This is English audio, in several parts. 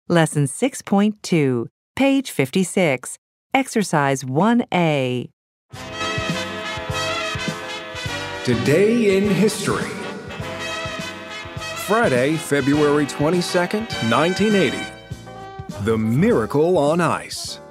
Lesson 6.2, page 56, Exercise 1A. Today in History. Friday, February 22nd, 1980. The Miracle on Ice.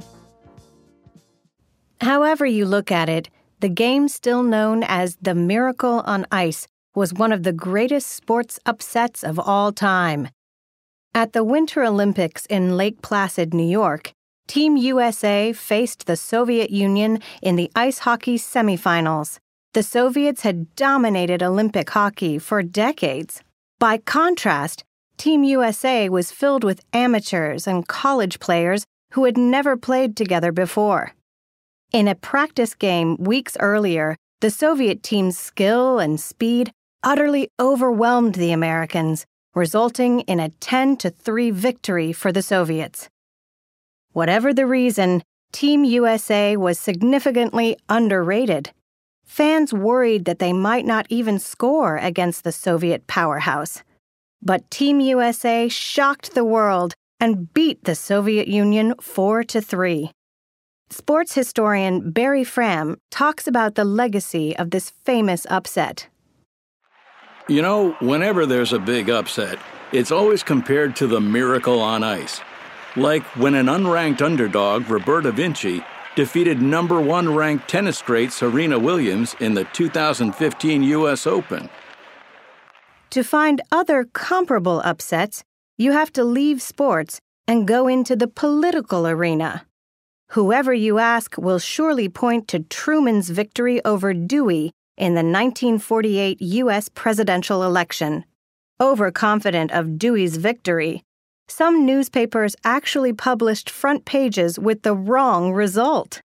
However you look at it, the game still known as the Miracle on Ice was one of the greatest sports upsets of all time. At the Winter Olympics in Lake Placid, New York, Team USA faced the Soviet Union in the ice hockey semifinals. The Soviets had dominated Olympic hockey for decades. By contrast, Team USA was filled with amateurs and college players who had never played together before. In a practice game weeks earlier, the Soviet team's skill and speed utterly overwhelmed the Americans, resulting in a 10-3 victory for the Soviets. Whatever the reason, Team USA was significantly underrated. Fans worried that they might not even score against the Soviet powerhouse. But Team USA shocked the world and beat the Soviet Union 4-3. Sports historian Barry Fram talks about the legacy of this famous upset. You know, whenever there's a big upset, it's always compared to the Miracle on Ice. Like when an unranked underdog, Roberta Vinci, defeated number 1 ranked tennis great Serena Williams in the 2015 U.S. Open. To find other comparable upsets, you have to leave sports and go into the political arena. Whoever you ask will surely point to Truman's victory over Dewey in the 1948 U.S. presidential election. Overconfident of Dewey's victory, some newspapers actually published front pages with the wrong result.